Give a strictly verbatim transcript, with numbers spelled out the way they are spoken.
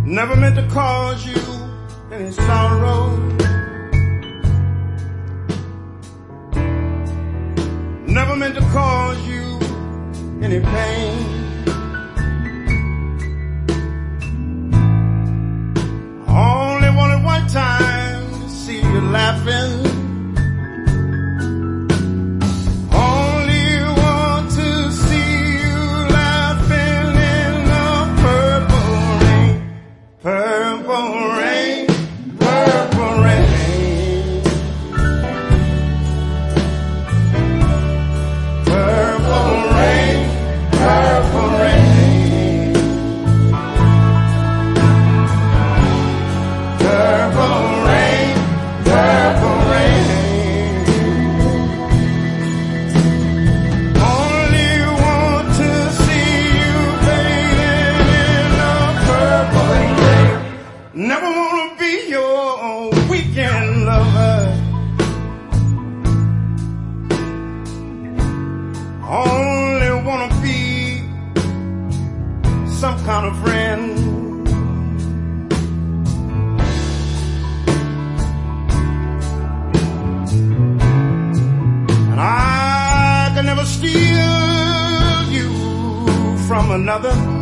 Never meant to cause you any sorrow. Never meant to cause you any pain. Only wanted one time to see you laughing. Never wanna be your weekend lover. Only wanna be some kind of friend. And I can never steal you from another.